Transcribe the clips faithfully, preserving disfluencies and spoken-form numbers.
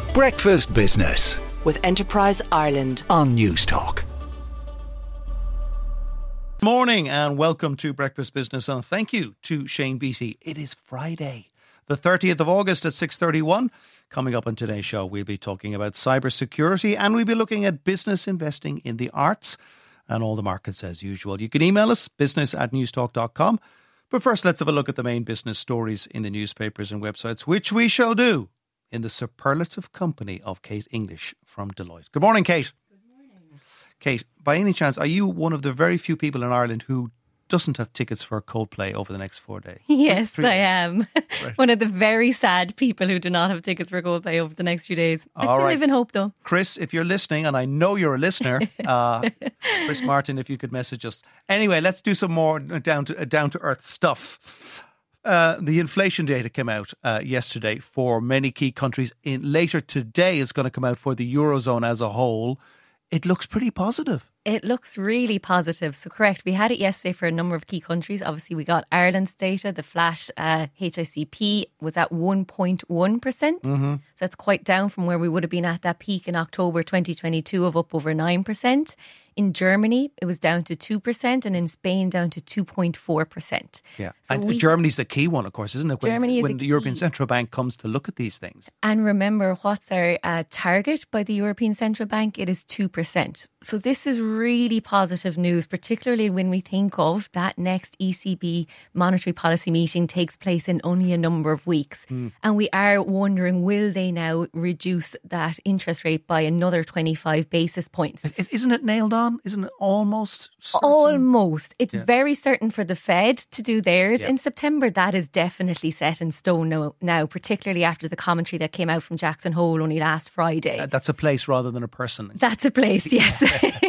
Breakfast Business with Enterprise Ireland on Newstalk. Morning and welcome to Breakfast Business, and thank you to Shane Beattie. It is Friday, the thirtieth of August at six thirty-one. Coming up on today's show, we'll be talking about cybersecurity and we'll be looking at business investing in the arts and all the markets as usual. You can email us, business at newstalk dot com. But first, let's have a look at the main business stories in the newspapers and websites, which we shall do in the superlative company of Kate English from Deloitte. Good morning, Kate. Good morning. Kate, by any chance, are you one of the very few people in Ireland who doesn't have tickets for Coldplay over the next four days? Yes, Three I days. am. Right. One of the very sad people who do not have tickets for Coldplay over the next few days. I All still right. live in hope, though. Chris, if you're listening, and I know you're a listener, uh, Chris Martin, if you could message us. Anyway, let's do some more down to uh, down to earth stuff. Uh, the inflation data came out uh, yesterday for many key countries. In later today, it's going to come out for the Eurozone as a whole. It looks pretty positive. It looks really positive. So correct, we had it yesterday for a number of key countries. Obviously, we got Ireland's data. The flash uh, H I C P was at one point one percent. Mm-hmm. So that's quite down from where we would have been at that peak in October twenty twenty-two of up over nine percent. In Germany, it was down to two percent, and in Spain, down to two point four percent. Yeah, So and we- Germany's the key one, of course, isn't it? When, Germany is when a the European key. Central Bank comes to look at these things. And remember, what's our uh, target by the European Central Bank? It is two percent. So this is really positive news, particularly when we think of that next E C B monetary policy meeting takes place in only a number of weeks. Mm. And we are wondering, will they now reduce that interest rate by another twenty-five basis points? Is- Isn't it nailed on? Isn't it almost certain? Almost. It's Yeah. very certain for the Fed to do theirs. Yeah. In September, that is definitely set in stone now, now, particularly after the commentary that came out from Jackson Hole only last Friday. Uh, That's a place rather than a person. That's a place, yes.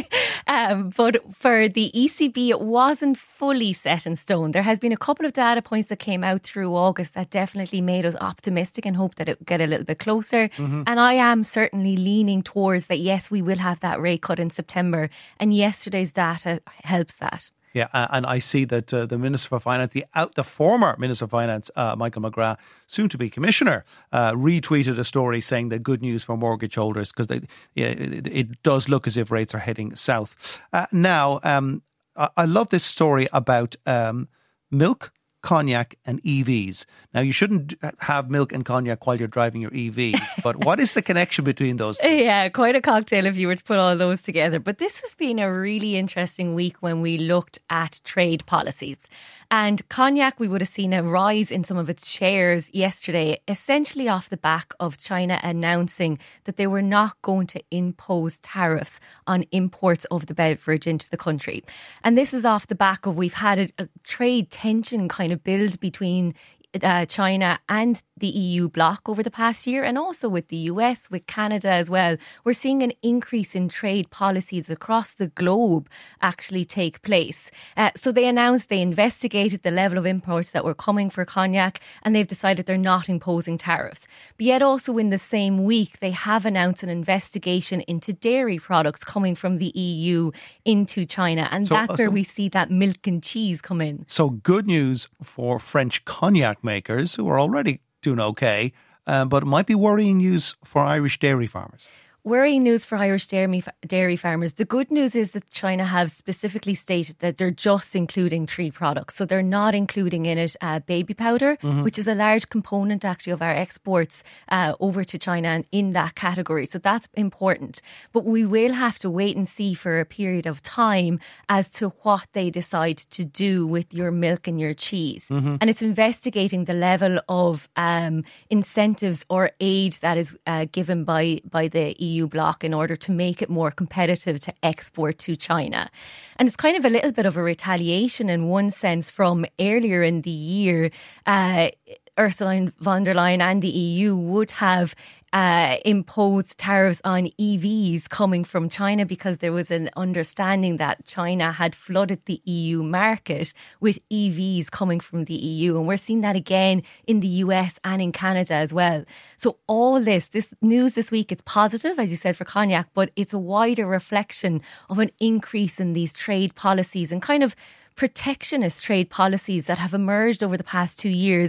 um, but for the E C B, it wasn't fully set in stone. There has been a couple of data points that came out through August that definitely made us optimistic and hope that it would get a little bit closer. Mm-hmm. And I am certainly leaning towards that, yes, we will have that rate cut in September. And yesterday's data helps that. Yeah, uh, and I see that uh, the Minister for Finance, the out, the former Minister for Finance, uh, Michael McGrath, soon to be Commissioner, uh, retweeted a story saying that good news for mortgage holders because they, yeah, it, it does look as if rates are heading south. Uh, now, um, I, I love this story about um, milk, cognac and E Vs. Now, you shouldn't have milk and cognac while you're driving your E V, but what is the connection between those things? Yeah, quite a cocktail if you were to put all those together. But this has been a really interesting week when we looked at trade policies. And cognac, we would have seen a rise in some of its shares yesterday, essentially off the back of China announcing that they were not going to impose tariffs on imports of the beverage into the country. And this is off the back of we've had a, a trade tension kind of build between Uh, China and the E U bloc over the past year, and also with the U S, with Canada as well. We're seeing an increase in trade policies across the globe actually take place. Uh, so they announced they investigated the level of imports that were coming for cognac, and they've decided they're not imposing tariffs. But yet also in the same week, they have announced an investigation into dairy products coming from the E U into China. And So- that's where so- we see that milk and cheese come in. So good news for French cognac makers who are already doing okay, um, but it might be worrying news for Irish dairy farmers. Worrying news for Irish dairy, dairy farmers. The good news is that China have specifically stated that they're just including three products. So they're not including in it uh, baby powder, Mm-hmm. which is a large component actually of our exports uh, over to China and in that category. So that's important. But we will have to wait and see for a period of time as to what they decide to do with your milk and your cheese. Mm-hmm. And it's investigating the level of um, incentives or aid that is uh, given by, by the E U bloc in order to make it more competitive to export to China. And it's kind of a little bit of a retaliation in one sense from earlier in the year. Uh, Ursula von der Leyen and the E U would have uh, imposed tariffs on E Vs coming from China because there was an understanding that China had flooded the E U market with E Vs coming from the E U. And we're seeing that again in the U S and in Canada as well. So all this, this news this week, it's positive, as you said, for cognac, but it's a wider reflection of an increase in these trade policies and kind of protectionist trade policies that have emerged over the past two years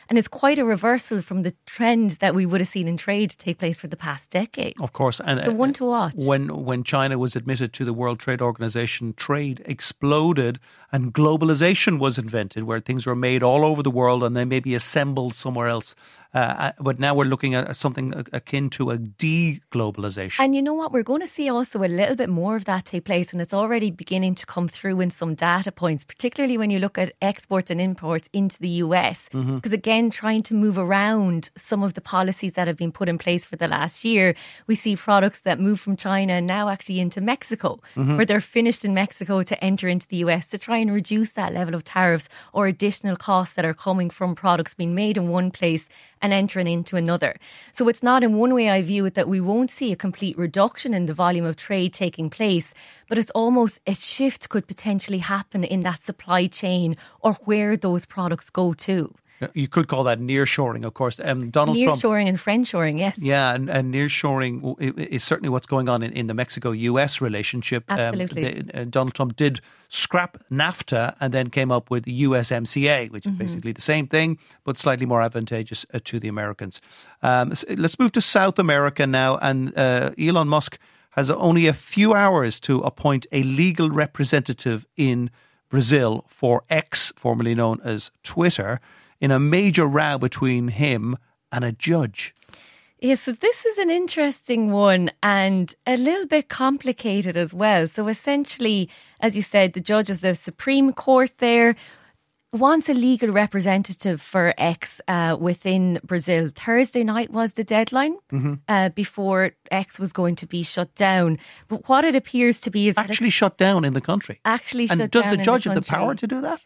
And it's quite a reversal from the trend that we would have seen in trade take place for the past decade. Of course. And so one to watch. When, when China was admitted to the World Trade Organization, trade exploded and globalization was invented, where things were made all over the world and they may be assembled somewhere else. Uh, but now we're looking at something akin to a de-globalization. And you know what? We're going to see also a little bit more of that take place, and it's already beginning to come through in some data points, particularly when you look at exports and imports into the U S. Because mm-hmm. again, trying to move around some of the policies that have been put in place for the last year, we see products that move from China and now actually into Mexico, mm-hmm. where they're finished in Mexico to enter into the U S to try and reduce that level of tariffs or additional costs that are coming from products being made in one place and entering into another. So it's not, in one way I view it, that we won't see a complete reduction in the volume of trade taking place, but it's almost a shift could potentially happen in that supply chain or where those products go to. You could call that nearshoring, of course. Um, Donald nearshoring Trump. Nearshoring and friendshoring, yes. Yeah, and, and nearshoring is certainly what's going on in, in the Mexico-U S relationship. Absolutely. Um, the, uh, Donald Trump did scrap NAFTA and then came up with the U S M C A, which is mm-hmm. basically the same thing, but slightly more advantageous uh, to the Americans. Um, so let's move to South America now. And uh, Elon Musk has only a few hours to appoint a legal representative in Brazil for X, formerly known as Twitter, in a major row between him and a judge. Yeah, so this is an interesting one and a little bit complicated as well. So essentially, as you said, the judge of the Supreme Court there wants a legal representative for X uh, within Brazil. Thursday night was the deadline mm-hmm. uh, before X was going to be shut down. But what it appears to be is actually shut down in the country. Actually and shut does down the judge in the have the power to do that?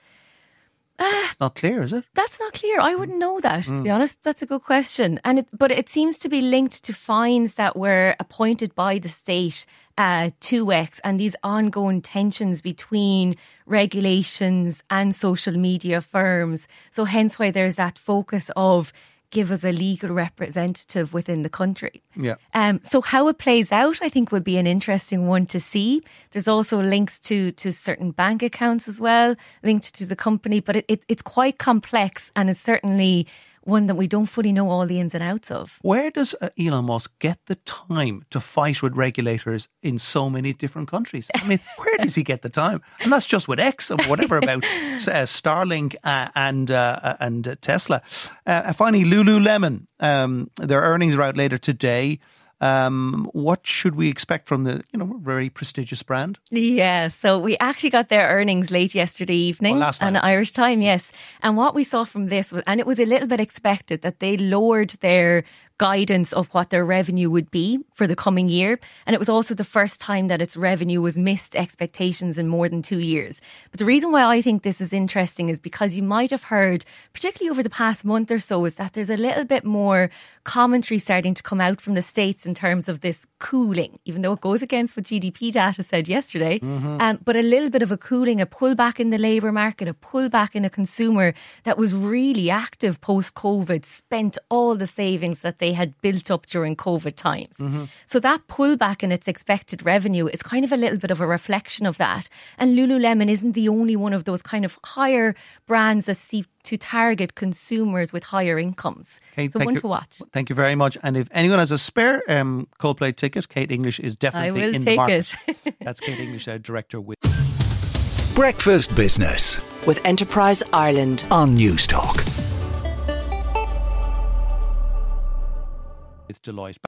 Uh, not clear, is it? That's not clear. I wouldn't know that, mm. to be honest. That's a good question. And it, but it seems to be linked to fines that were appointed by the state uh, to X and these ongoing tensions between regulations and social media firms. So hence why there's that focus of give us a legal representative within the country. Yeah. Um, so how it plays out, I think, will be an interesting one to see. There's also links to to certain bank accounts as well, linked to the company, but it, it, it's quite complex and it's certainly one that we don't fully know all the ins and outs of. Where does uh, Elon Musk get the time to fight with regulators in so many different countries? I mean, where does he get the time? And that's just with X and whatever about uh, Starlink uh, and uh, and uh, Tesla. Uh, finally, Lululemon. Um, their earnings are out later today. Um, what should we expect from the, you know, very prestigious brand? Yeah, so we actually got their earnings late yesterday evening. Oh, last night. On Irish time, yes. And what we saw from this was, and it was a little bit expected, that they lowered their guidance of what their revenue would be for the coming year. And it was also the first time that its revenue was missed expectations in more than two years. But the reason why I think this is interesting is because you might have heard, particularly over the past month or so, is that there's a little bit more commentary starting to come out from the States in terms of this cooling, even though it goes against what G D P data said yesterday. Mm-hmm. Um, but a little bit of a cooling, a pullback in the labour market, a pullback in a consumer that was really active post-COVID, spent all the savings that they had built up during COVID times. Mm-hmm. So that pullback in its expected revenue is kind of a little bit of a reflection of that. And Lululemon isn't the only one of those kind of higher brands that seek to target consumers with higher incomes. Okay, so one you, to watch. Thank you very much. And if anyone has a spare um, Coldplay ticket, Kate English is definitely I will in take the market. It. That's Kate English, uh, director with Breakfast Business with Enterprise Ireland on Newstalk. with Deloitte.